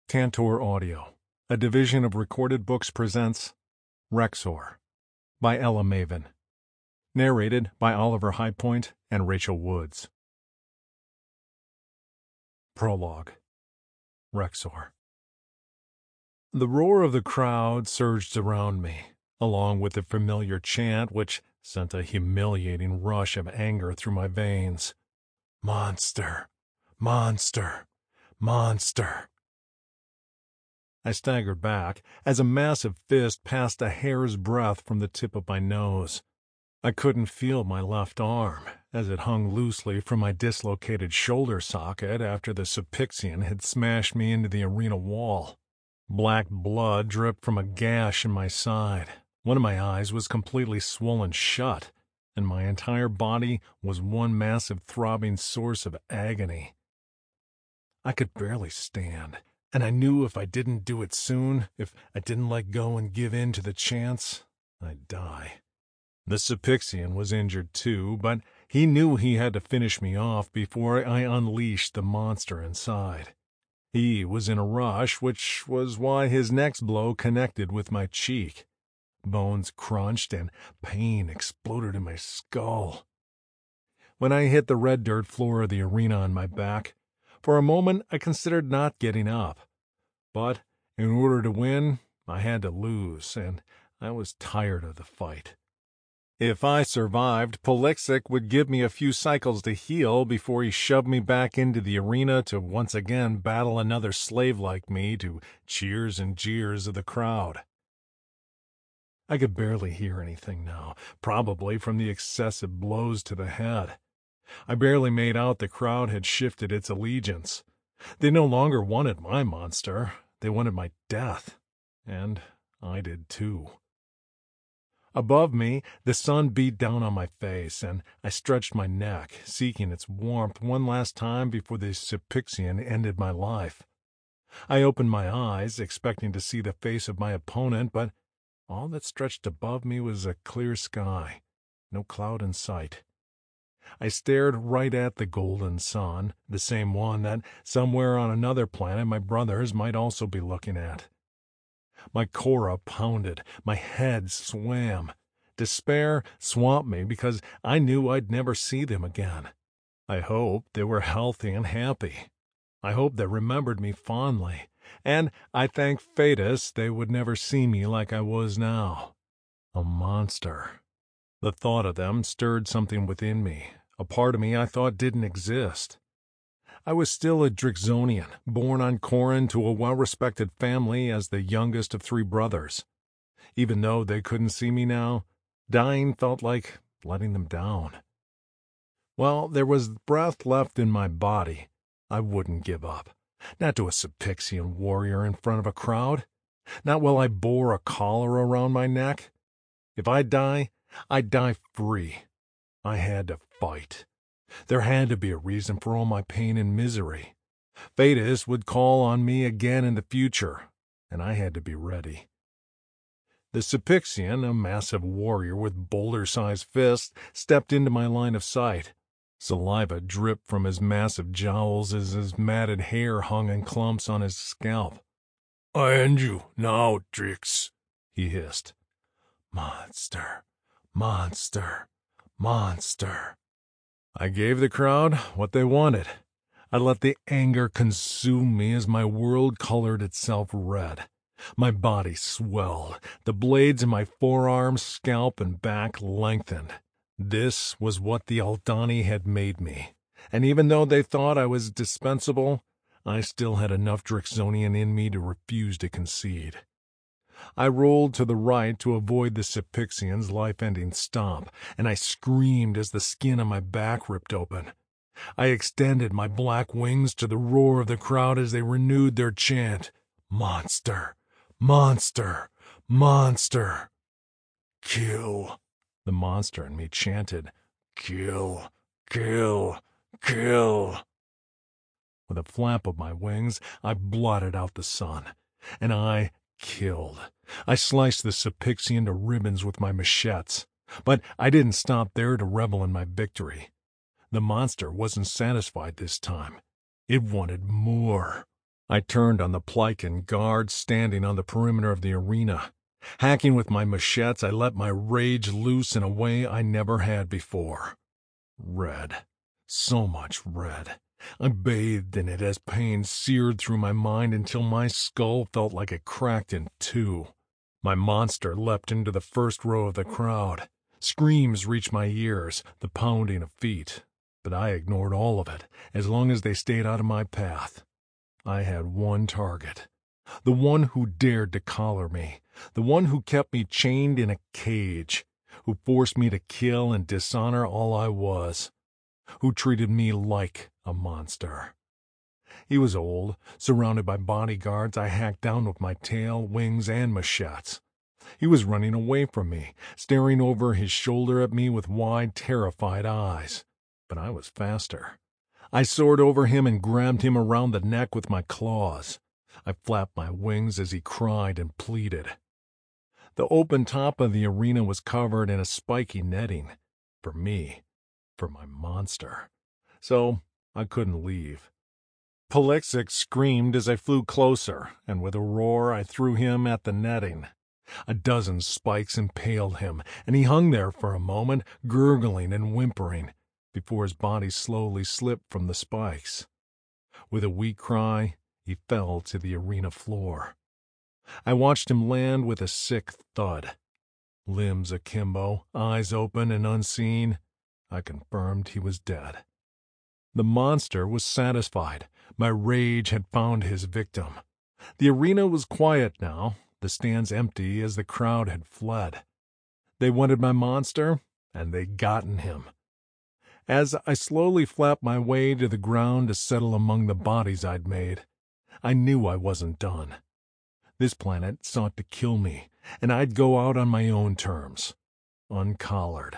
Tantor Audio, a division of Recorded Books, presents Rexor by Ella Maven. Narrated by Oliver Highpoint and Rachel Woods. Prologue. Rexor. The roar of the crowd surged around me, along with the familiar chant which sent a humiliating rush of anger through my veins. Monster! Monster! Monster! I staggered back as a massive fist passed a hair's breadth from the tip of my nose. I couldn't feel my left arm, as it hung loosely from my dislocated shoulder socket after the Supixian had smashed me into the arena wall. Black blood dripped from a gash in my side. One of my eyes was completely swollen shut, and my entire body was one massive throbbing source of agony. I could barely stand. And I knew if I didn't do it soon, if I didn't let go and give in to the chance, I'd die. The Supixian was injured too, but he knew he had to finish me off before I unleashed the monster inside. He was in a rush, which was why his next blow connected with my cheek. Bones crunched and pain exploded in my skull. When I hit the red dirt floor of the arena on my back, for a moment, I considered not getting up. But in order to win, I had to lose, and I was tired of the fight. If I survived, Polixik would give me a few cycles to heal before he shoved me back into the arena to once again battle another slave like me to cheers and jeers of the crowd. I could barely hear anything now, probably from the excessive blows to the head. I barely made out the crowd had shifted its allegiance. They no longer wanted my monster. They wanted my death. And I did too. Above me, the sun beat down on my face, and I stretched my neck, seeking its warmth one last time before the Supixian ended my life. I opened my eyes, expecting to see the face of my opponent, but all that stretched above me was a clear sky, no cloud in sight. I stared right at the golden sun, the same one that somewhere on another planet my brothers might also be looking at. My cora pounded, my head swam. Despair swamped me because I knew I'd never see them again. I hoped they were healthy and happy. I hoped they remembered me fondly, and I thanked Thetis they would never see me like I was now. A monster. The thought of them stirred something within me, a part of me I thought didn't exist. I was still a Drixonian, born on Corin to a well-respected family as the youngest of 3 brothers. Even though they couldn't see me now, dying felt like letting them down. While there was breath left in my body, I wouldn't give up. Not to a Supixian warrior in front of a crowd. Not while I bore a collar around my neck. If I die, I'd die free. I had to fight. There had to be a reason for all my pain and misery. Thetis would call on me again in the future, and I had to be ready. The Supixian, a massive warrior with boulder-sized fists, stepped into my line of sight. Saliva dripped from his massive jowls as his matted hair hung in clumps on his scalp. "I end you now, Drix," he hissed. Monster. Monster. Monster. I gave the crowd what they wanted. I let the anger consume me as my world colored itself red. My body swelled. The blades in my forearms, scalp, and back lengthened. This was what the Aldani had made me. And even though they thought I was dispensable, I still had enough Drixonian in me to refuse to concede. I rolled to the right to avoid the Supixian's life-ending stomp, and I screamed as the skin on my back ripped open. I extended my black wings to the roar of the crowd as they renewed their chant. Monster! Monster! Monster! Kill! The monster in me chanted. Kill! Kill! Kill! With a flap of my wings, I blotted out the sun, and I killed. I sliced the Supixian to ribbons with my machetes, but I didn't stop there to revel in my victory. The monster wasn't satisfied this time. It wanted more. I turned on the Plycan guards standing on the perimeter of the arena. Hacking with my machetes, I let my rage loose in a way I never had before. Red. So much red. I bathed in it as pain seared through my mind until my skull felt like it cracked in two. My monster leapt into the first row of the crowd. Screams reached my ears, the pounding of feet. But I ignored all of it, as long as they stayed out of my path. I had one target. The one who dared to collar me. The one who kept me chained in a cage. Who forced me to kill and dishonor all I was. Who treated me like a monster. He was old, surrounded by bodyguards I hacked down with my tail, wings, and machetes. He was running away from me, staring over his shoulder at me with wide, terrified eyes. But I was faster. I soared over him and grabbed him around the neck with my claws. I flapped my wings as he cried and pleaded. The open top of the arena was covered in a spiky netting. For me. For my monster. So I couldn't leave. Polixix screamed as I flew closer, and with a roar I threw him at the netting. A dozen spikes impaled him, and he hung there for a moment, gurgling and whimpering, before his body slowly slipped from the spikes. With a weak cry, he fell to the arena floor. I watched him land with a sick thud. Limbs akimbo, eyes open and unseen, I confirmed he was dead. The monster was satisfied. My rage had found his victim. The arena was quiet now, the stands empty as the crowd had fled. They wanted my monster, and they'd gotten him. As I slowly flapped my way to the ground to settle among the bodies I'd made, I knew I wasn't done. This planet sought to kill me, and I'd go out on my own terms, uncollared.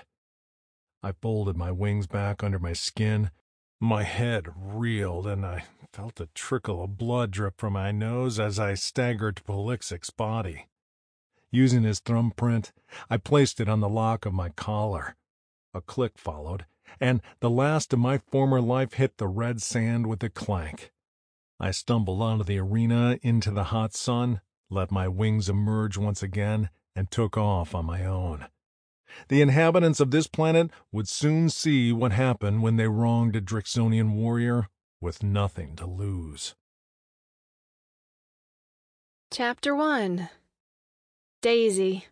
I folded my wings back under my skin. My head reeled, and I felt a trickle of blood drip from my nose as I staggered to Polixix's body. Using his thumbprint, I placed it on the lock of my collar. A click followed, and the last of my former life hit the red sand with a clank. I stumbled onto the arena into the hot sun, let my wings emerge once again, and took off on my own. The inhabitants of this planet would soon see what happened when they wronged a Drixonian warrior with nothing to lose. Chapter 1. Daisy.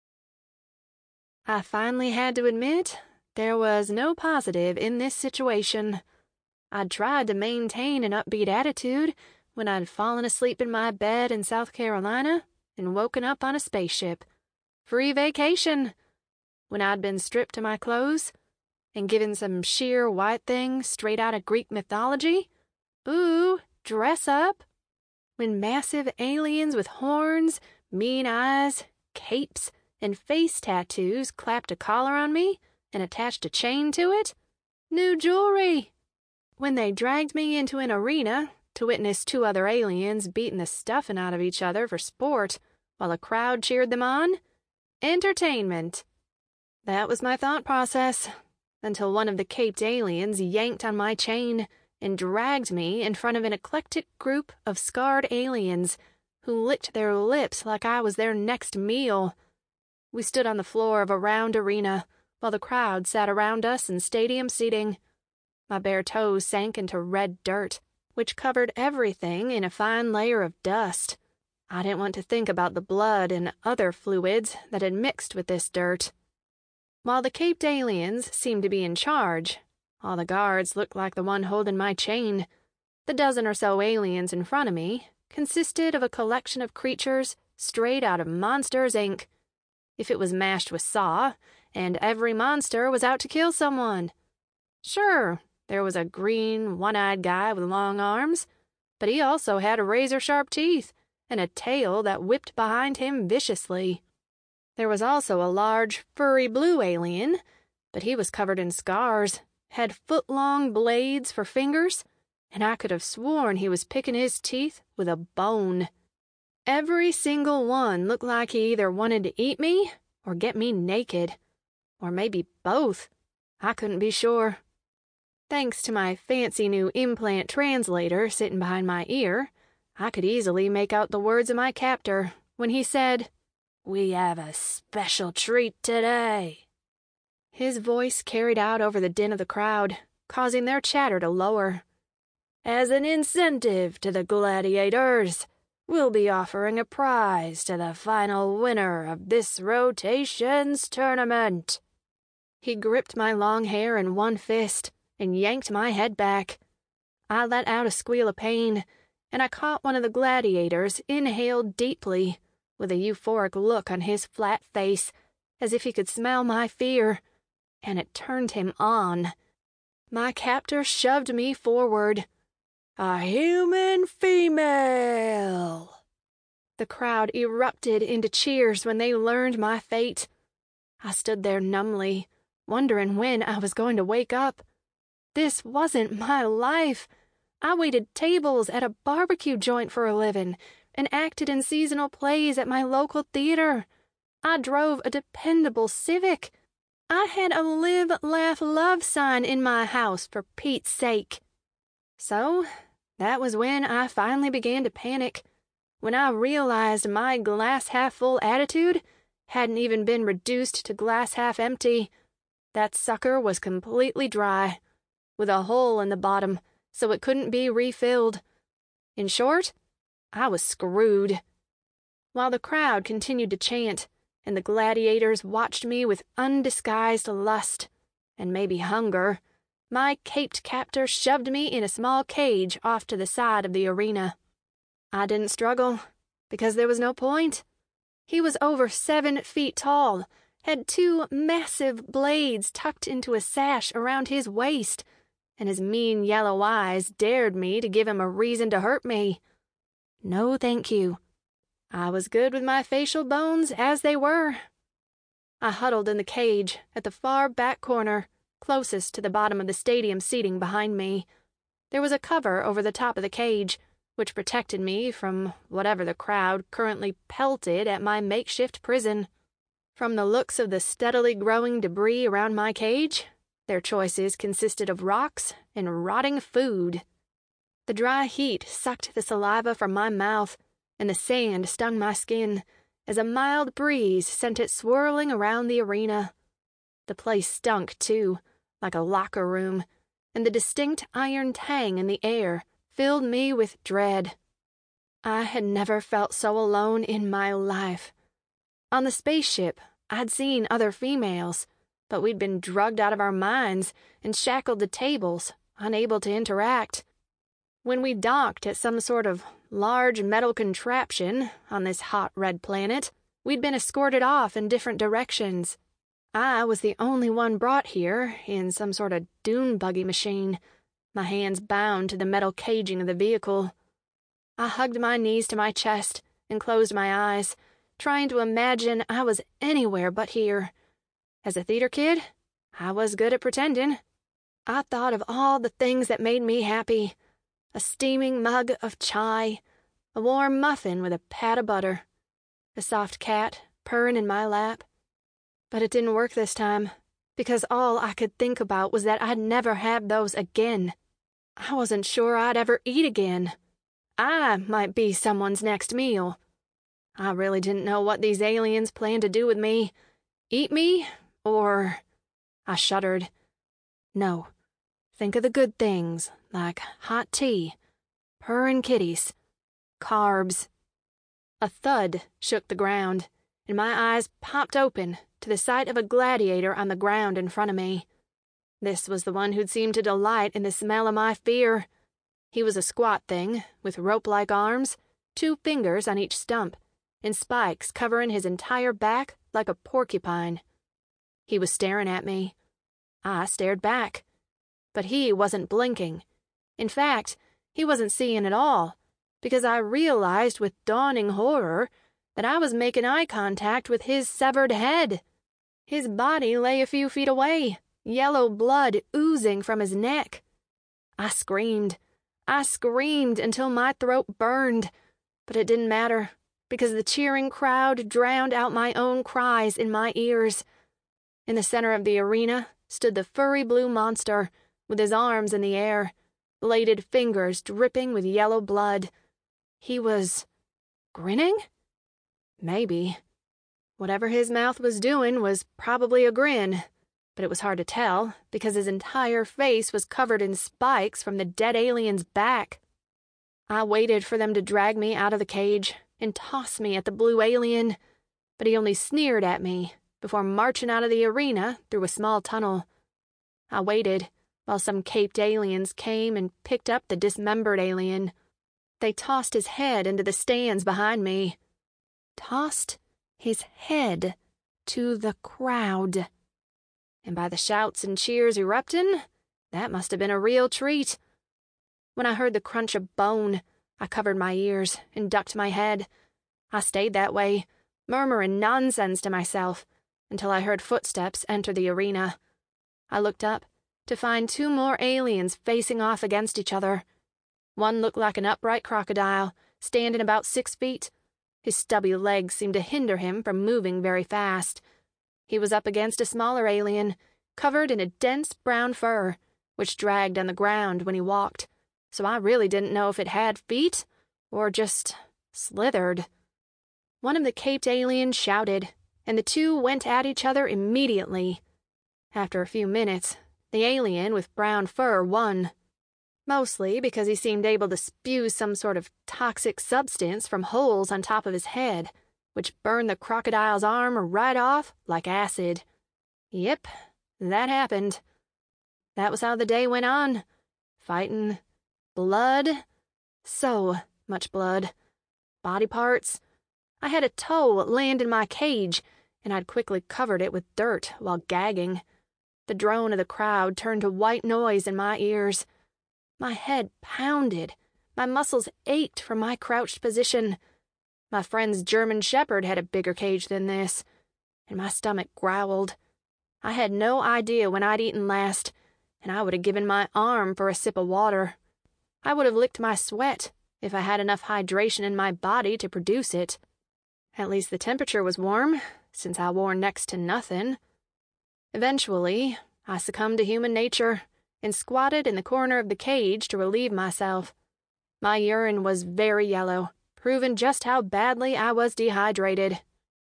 I finally had to admit there was no positive in this situation. I'd tried to maintain an upbeat attitude when I'd fallen asleep in my bed in South Carolina and woken up on a spaceship. Free vacation. When I'd been stripped to my clothes and given some sheer white thing straight out of Greek mythology. Ooh, dress up. When massive aliens with horns, mean eyes, capes, and face tattoos clapped a collar on me and attached a chain to it. New jewelry. When they dragged me into an arena to witness two other aliens beating the stuffing out of each other for sport while a crowd cheered them on. Entertainment. That was my thought process, until one of the caped aliens yanked on my chain and dragged me in front of an eclectic group of scarred aliens who licked their lips like I was their next meal. We stood on the floor of a round arena while the crowd sat around us in stadium seating. My bare toes sank into red dirt, which covered everything in a fine layer of dust. I didn't want to think about the blood and other fluids that had mixed with this dirt. While the caped aliens seemed to be in charge, all the guards looked like the one holding my chain. The dozen or so aliens in front of me consisted of a collection of creatures straight out of Monsters, Inc. If it was mashed with saw, and every monster was out to kill someone. Sure, there was a green, one-eyed guy with long arms, but he also had razor-sharp teeth and a tail that whipped behind him viciously. There was also a large, furry blue alien, but he was covered in scars, had foot-long blades for fingers, and I could have sworn he was picking his teeth with a bone. Every single one looked like he either wanted to eat me or get me naked. Or maybe both. I couldn't be sure. Thanks to my fancy new implant translator sitting behind my ear, I could easily make out the words of my captor when he said, "We have a special treat today." His voice carried out over the din of the crowd, causing their chatter to lower. "As an incentive to the gladiators, we'll be offering a prize to the final winner of this rotations tournament." He gripped my long hair in one fist and yanked my head back. I let out a squeal of pain, and I caught one of the gladiators inhaled deeply, with a euphoric look on his flat face, as if he could smell my fear, and it turned him on. My captor shoved me forward. "A human female!" The crowd erupted into cheers when they learned my fate. I stood there numbly, wondering when I was going to wake up. This wasn't my life. I waited tables at a barbecue joint for a living and acted in seasonal plays at my local theater. I drove a dependable Civic. I had a live, laugh, love sign in my house, for Pete's sake. So, that was when I finally began to panic, when I realized my glass-half-full attitude hadn't even been reduced to glass-half-empty. That sucker was completely dry, with a hole in the bottom so it couldn't be refilled. In short, I was screwed. While the crowd continued to chant, and the gladiators watched me with undisguised lust, and maybe hunger, my caped captor shoved me in a small cage off to the side of the arena. I didn't struggle, because there was no point. He was over 7 feet tall, had 2 massive blades tucked into a sash around his waist, and his mean yellow eyes dared me to give him a reason to hurt me. No, thank you. I was good with my facial bones as they were. I huddled in the cage at the far back corner, closest to the bottom of the stadium seating behind me. There was a cover over the top of the cage, which protected me from whatever the crowd currently pelted at my makeshift prison. From the looks of the steadily growing debris around my cage, their choices consisted of rocks and rotting food. The dry heat sucked the saliva from my mouth, and the sand stung my skin as a mild breeze sent it swirling around the arena. The place stunk, too, like a locker room, and the distinct iron tang in the air filled me with dread. I had never felt so alone in my life. On the spaceship, I'd seen other females, but we'd been drugged out of our minds and shackled to tables, unable to interact. When we docked at some sort of large metal contraption on this hot red planet, we'd been escorted off in different directions. I was the only one brought here in some sort of dune buggy machine, my hands bound to the metal caging of the vehicle. I hugged my knees to my chest and closed my eyes, trying to imagine I was anywhere but here. As a theater kid, I was good at pretending. I thought of all the things that made me happy. A steaming mug of chai, a warm muffin with a pat of butter, a soft cat purring in my lap. But it didn't work this time, because all I could think about was that I'd never have those again. I wasn't sure I'd ever eat again. I might be someone's next meal. I really didn't know what these aliens planned to do with me. Eat me, or... I shuddered. No. Think of the good things, like hot tea, purring kitties, carbs. A thud shook the ground, and my eyes popped open to the sight of a gladiator on the ground in front of me. This was the one who'd seemed to delight in the smell of my fear. He was a squat thing, with rope-like arms, 2 fingers on each stump, and spikes covering his entire back like a porcupine. He was staring at me. I stared back. But he wasn't blinking. In fact, he wasn't seeing at all, because I realized with dawning horror that I was making eye contact with his severed head. His body lay a few feet away, yellow blood oozing from his neck. I screamed until my throat burned, but it didn't matter, because the cheering crowd drowned out my own cries in my ears. In the center of the arena stood the furry blue monster, with his arms in the air, bladed fingers dripping with yellow blood. He was grinning? Maybe. Whatever his mouth was doing was probably a grin, but it was hard to tell because his entire face was covered in spikes from the dead alien's back. I waited for them to drag me out of the cage and toss me at the blue alien, but he only sneered at me before marching out of the arena through a small tunnel. I waited while some caped aliens came and picked up the dismembered alien. They tossed his head into the stands behind me. Tossed his head to the crowd. And by the shouts and cheers erupting, that must have been a real treat. When I heard the crunch of bone, I covered my ears and ducked my head. I stayed that way, murmuring nonsense to myself, until I heard footsteps enter the arena. I looked up to find two more aliens facing off against each other. One looked like an upright crocodile, standing about 6 feet. His stubby legs seemed to hinder him from moving very fast. He was up against a smaller alien, covered in a dense brown fur, which dragged on the ground when he walked, so I really didn't know if it had feet or just slithered. One of the caped aliens shouted, and the two went at each other immediately. After a few minutes, the alien with brown fur won. Mostly because he seemed able to spew some sort of toxic substance from holes on top of his head, which burned the crocodile's arm right off like acid. Yep, that happened. That was how the day went on. Fighting. Blood. So much blood. Body parts. I had a toe land in my cage, and I'd quickly covered it with dirt while gagging. The drone of the crowd turned to white noise in my ears. My head pounded. My muscles ached from my crouched position. My friend's German Shepherd had a bigger cage than this, and my stomach growled. I had no idea when I'd eaten last, and I would have given my arm for a sip of water. I would have licked my sweat if I had enough hydration in my body to produce it. At least the temperature was warm, since I wore next to nothing. Eventually, I succumbed to human nature and squatted in the corner of the cage to relieve myself. My urine was very yellow, proving just how badly I was dehydrated.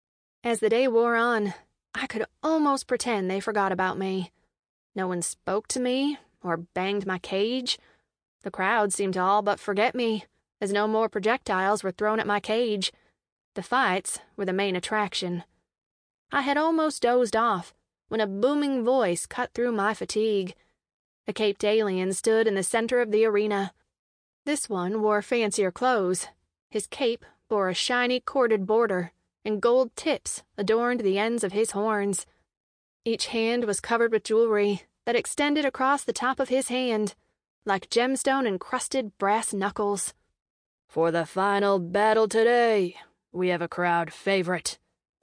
As the day wore on, I could almost pretend they forgot about me. No one spoke to me or banged my cage. The crowd seemed to all but forget me, as no more projectiles were thrown at my cage. The fights were the main attraction. I had almost dozed off when a booming voice cut through my fatigue. A caped alien stood in the center of the arena. This one wore fancier clothes. His cape bore a shiny corded border, and gold tips adorned the ends of his horns. Each hand was covered with jewelry that extended across the top of his hand, like gemstone-encrusted brass knuckles. "For the final battle today, we have a crowd favorite,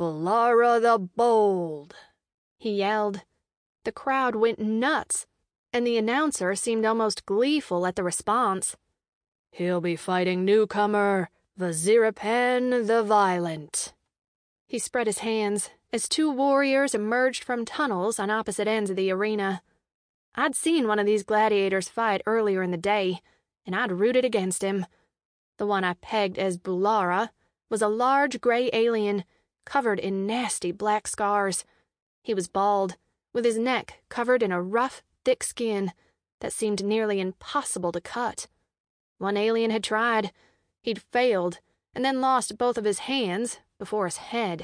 Bulara the Bold," he yelled. The crowd went nuts, and the announcer seemed almost gleeful at the response. "He'll be fighting newcomer Vazirapan the Violent." He spread his hands as two warriors emerged from tunnels on opposite ends of the arena. I'd seen one of these gladiators fight earlier in the day, and I'd rooted against him. The one I pegged as Bulara was a large gray alien, covered in nasty black scars. He was bald, with his neck covered in a rough, thick skin that seemed nearly impossible to cut. One alien had tried. He'd failed, and then lost both of his hands before his head.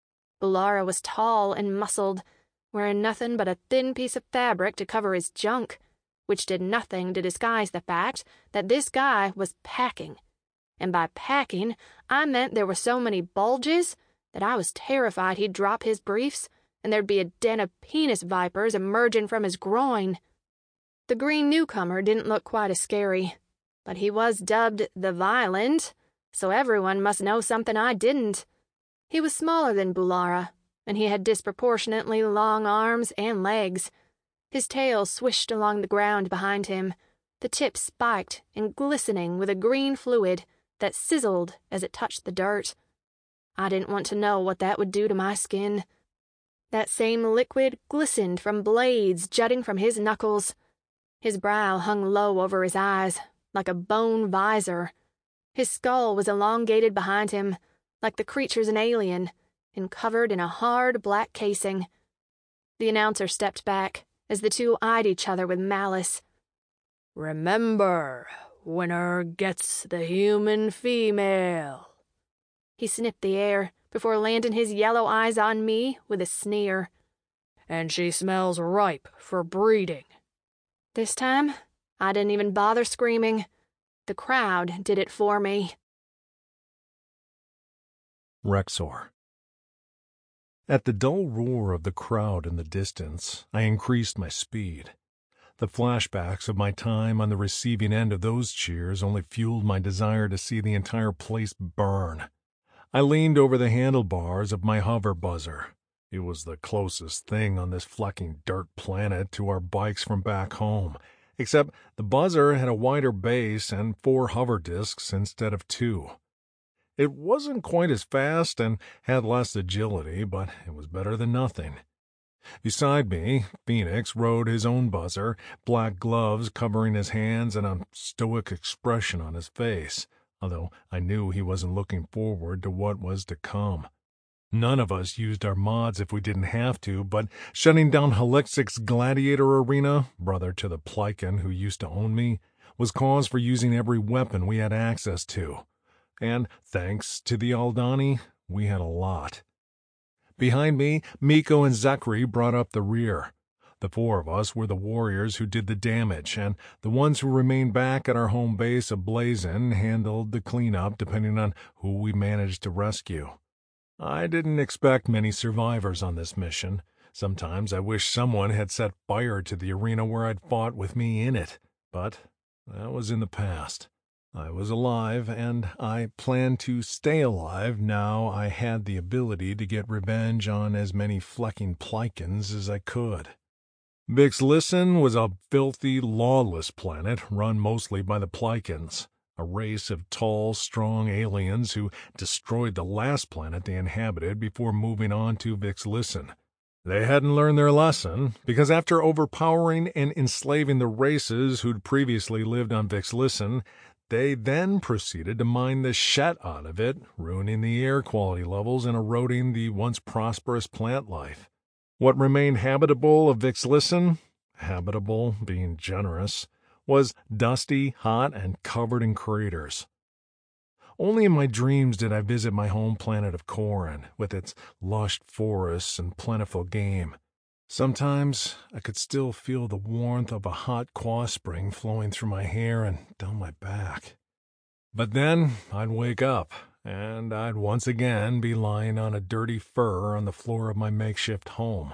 Bulara was tall and muscled, wearing nothing but a thin piece of fabric to cover his junk, which did nothing to disguise the fact that this guy was packing. And by packing, I meant there were so many bulges that I was terrified he'd drop his briefs and there'd be a den of penis vipers emerging from his groin. The green newcomer didn't look quite as scary, but he was dubbed the Violent, so everyone must know something I didn't. He was smaller than Bulara, and he had disproportionately long arms and legs. His tail swished along the ground behind him, the tip spiked and glistening with a green fluid that sizzled as it touched the dirt. I didn't want to know what that would do to my skin. That same liquid glistened from blades jutting from his knuckles. His brow hung low over his eyes, like a bone visor. His skull was elongated behind him, like the creature's an alien, and covered in a hard black casing. The announcer stepped back as the two eyed each other with malice. "Remember, winner gets the human female." He sniffed the air before landing his yellow eyes on me with a sneer. "And she smells ripe for breeding." This time, I didn't even bother screaming. The crowd did it for me. Rexor. At the dull roar of the crowd in the distance, I increased my speed. The flashbacks of my time on the receiving end of those cheers only fueled my desire to see the entire place burn. I leaned over the handlebars of my hover buzzer. It was the closest thing on this flecking dirt planet to our bikes from back home, except the buzzer had a wider base and 4 hover discs instead of 2. It wasn't quite as fast and had less agility, but it was better than nothing. Beside me, Phoenix rode his own buzzer, black gloves covering his hands and a stoic expression on his face, although I knew he wasn't looking forward to what was to come. None of us used our mods if we didn't have to, but shutting down Halixic's Gladiator Arena, brother to the Plycan who used to own me, was cause for using every weapon we had access to. And thanks to the Aldani, we had a lot. Behind me, Miko and Zachary brought up the rear. The 4 of us were the warriors who did the damage, and the ones who remained back at our home base of Blazin handled the cleanup depending on who we managed to rescue. I didn't expect many survivors on this mission. Sometimes I wish someone had set fire to the arena where I'd fought with me in it, but that was in the past. I was alive, and I planned to stay alive now I had the ability to get revenge on as many flecking Plycans as I could. Vixlisten was a filthy, lawless planet run mostly by the Plycans, a race of tall, strong aliens who destroyed the last planet they inhabited before moving on to Vixlisten. They hadn't learned their lesson, because after overpowering and enslaving the races who'd previously lived on Vixlisten, they then proceeded to mine the shit out of it, ruining the air quality levels and eroding the once prosperous plant life. What remained habitable of Vixlisten, habitable being generous, was dusty, hot, and covered in craters. Only in my dreams did I visit my home planet of Corin, with its lush forests and plentiful game. Sometimes I could still feel the warmth of a hot Qua spring flowing through my hair and down my back. But then I'd wake up, and I'd once again be lying on a dirty fur on the floor of my makeshift home.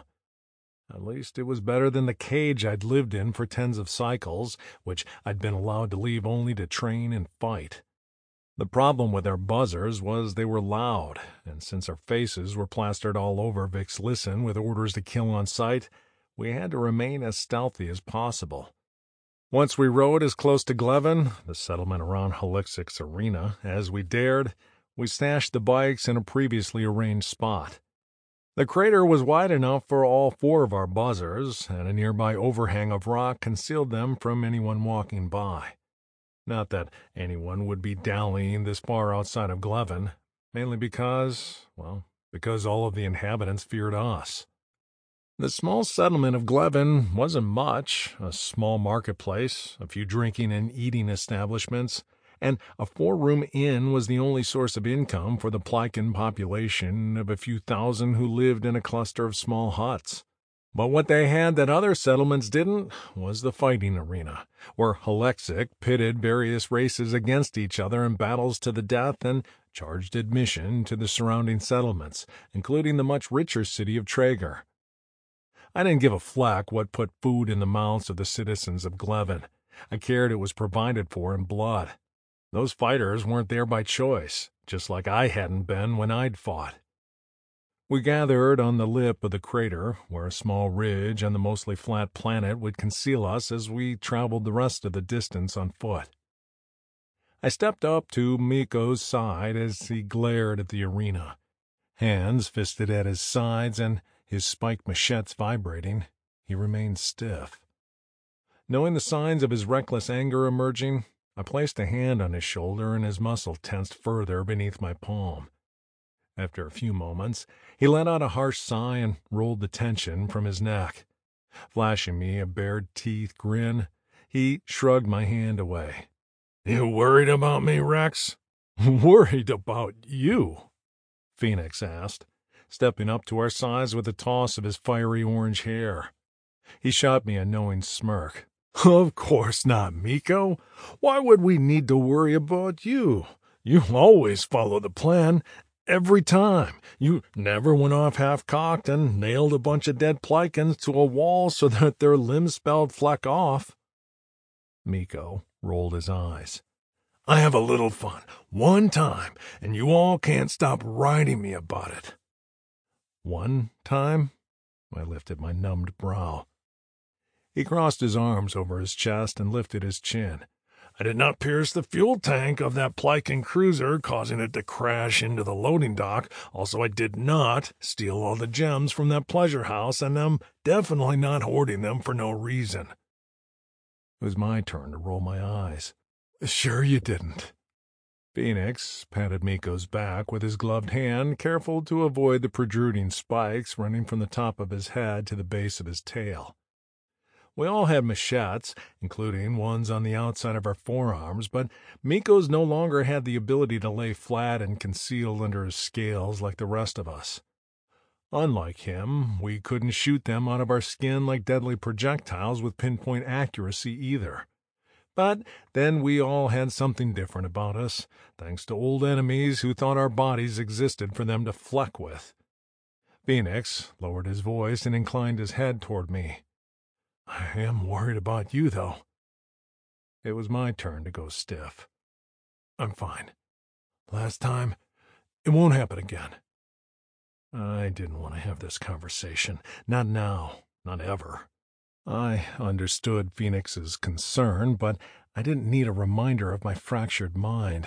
At least it was better than the cage I'd lived in for tens of cycles, which I'd been allowed to leave only to train and fight. The problem with our buzzers was they were loud, and since our faces were plastered all over Vixlisten with orders to kill on sight, we had to remain as stealthy as possible. Once we rode as close to Glevin, the settlement around Halixic's arena, as we dared, we stashed the bikes in a previously arranged spot. The crater was wide enough for all 4 of our buzzers, and a nearby overhang of rock concealed them from anyone walking by. Not that anyone would be dallying this far outside of Glevin, mainly because all of the inhabitants feared us. The small settlement of Glevin wasn't much, a small marketplace, a few drinking and eating establishments, and a 4-room inn was the only source of income for the Plycan population of a few thousand who lived in a cluster of small huts. But what they had that other settlements didn't was the fighting arena, where Halexic pitted various races against each other in battles to the death and charged admission to the surrounding settlements, including the much richer city of Traeger. I didn't give a flack what put food in the mouths of the citizens of Glevin. I cared it was provided for in blood. Those fighters weren't there by choice, just like I hadn't been when I'd fought. We gathered on the lip of the crater, where a small ridge on the mostly flat planet would conceal us as we traveled the rest of the distance on foot. I stepped up to Miko's side as he glared at the arena, hands fisted at his sides and his spiked machetes vibrating. He remained stiff. Knowing the signs of his reckless anger emerging, I placed a hand on his shoulder and his muscle tensed further beneath my palm. After a few moments, he let out a harsh sigh and rolled the tension from his neck. Flashing me a bared-teeth grin, he shrugged my hand away. "You worried about me, Rex?" "Worried about you?" Phoenix asked, stepping up to our sides with a toss of his fiery orange hair. He shot me a knowing smirk. "Of course not, Miko. Why would we need to worry about you? You always follow the plan. Every time. You never went off half-cocked and nailed a bunch of dead Plycans to a wall so that their limbs spelled fleck off." Miko rolled his eyes. "I have a little fun, one time, and you all can't stop riding me about it." "One time?" I lifted my numbed brow. He crossed his arms over his chest and lifted his chin. "I did not pierce the fuel tank of that Plycan cruiser, causing it to crash into the loading dock. Also, I did not steal all the gems from that pleasure house, and I'm definitely not hoarding them for no reason." It was my turn to roll my eyes. "Sure you didn't." Phoenix patted Miko's back with his gloved hand, careful to avoid the protruding spikes running from the top of his head to the base of his tail. We all had machetes, including ones on the outside of our forearms, but Miko's no longer had the ability to lay flat and concealed under his scales like the rest of us. Unlike him, we couldn't shoot them out of our skin like deadly projectiles with pinpoint accuracy either. But then we all had something different about us, thanks to old enemies who thought our bodies existed for them to fleck with. Phoenix lowered his voice and inclined his head toward me. "I am worried about you, though." It was my turn to go stiff. "I'm fine. Last time, it won't happen again." I didn't want to have this conversation. Not now. Not ever. I understood Phoenix's concern, but I didn't need a reminder of my fractured mind.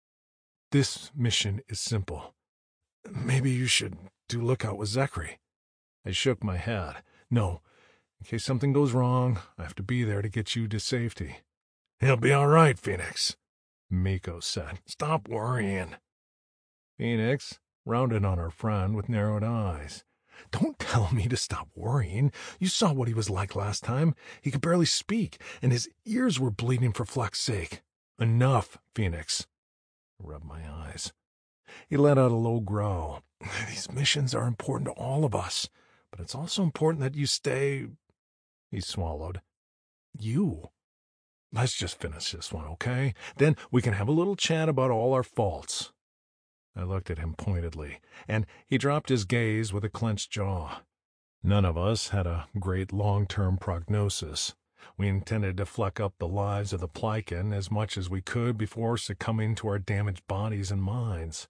"This mission is simple. Maybe you should do lookout with Zachary." I shook my head. "No. In case something goes wrong, I have to be there to get you to safety." "He'll be all right, Phoenix," Miko said. "Stop worrying." Phoenix rounded on her friend with narrowed eyes. "Don't tell me to stop worrying. You saw what he was like last time. He could barely speak, and his ears were bleeding for Fleck's sake." "Enough, Phoenix." I rubbed my eyes. He let out a low growl. "These missions are important to all of us, but it's also important that you stay—" He swallowed. "You. Let's just finish this one, okay? Then we can have a little chat about all our faults." I looked at him pointedly, and he dropped his gaze with a clenched jaw. None of us had a great long-term prognosis. We intended to fleck up the lives of the Plycan as much as we could before succumbing to our damaged bodies and minds.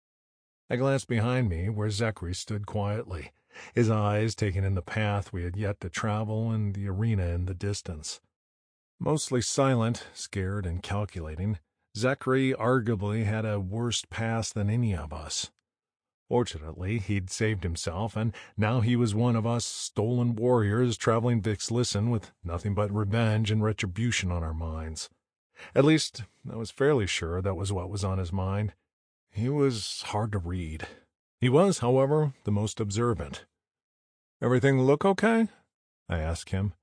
I glanced behind me where Zachary stood quietly, his eyes taking in the path we had yet to travel and the arena in the distance. Mostly silent, scared, and calculating, Zachary arguably had a worse past than any of us. Fortunately, he'd saved himself, and now he was one of us stolen warriors traveling Vixlisten with nothing but revenge and retribution on our minds. At least, I was fairly sure that was what was on his mind. He was hard to read. He was, however, the most observant. "Everything look okay?" I asked him.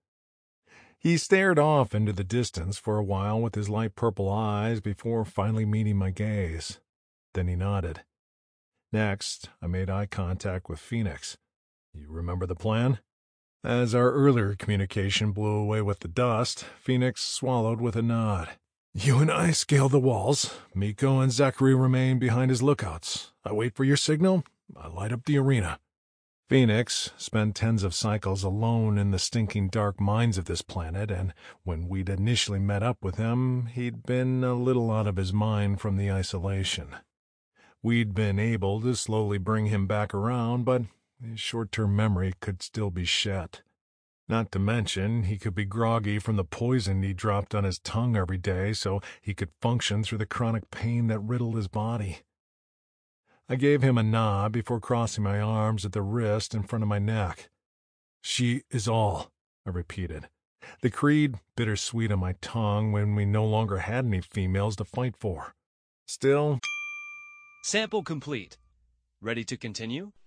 He stared off into the distance for a while with his light purple eyes before finally meeting my gaze. Then he nodded. Next, I made eye contact with Phoenix. "You remember the plan?" As our earlier communication blew away with the dust, Phoenix swallowed with a nod. "You and I scale the walls. Miko and Zachary remain behind as lookouts. I wait for your signal. I light up the arena." Phoenix spent tens of cycles alone in the stinking dark mines of this planet, and when we'd initially met up with him, he'd been a little out of his mind from the isolation. We'd been able to slowly bring him back around, but his short-term memory could still be shed. Not to mention, he could be groggy from the poison he dropped on his tongue every day so he could function through the chronic pain that riddled his body. I gave him a nod before crossing my arms at the wrist in front of my neck. "She is all," I repeated. The creed bittersweet on my tongue when we no longer had any females to fight for. Still... Sample complete. Ready to continue?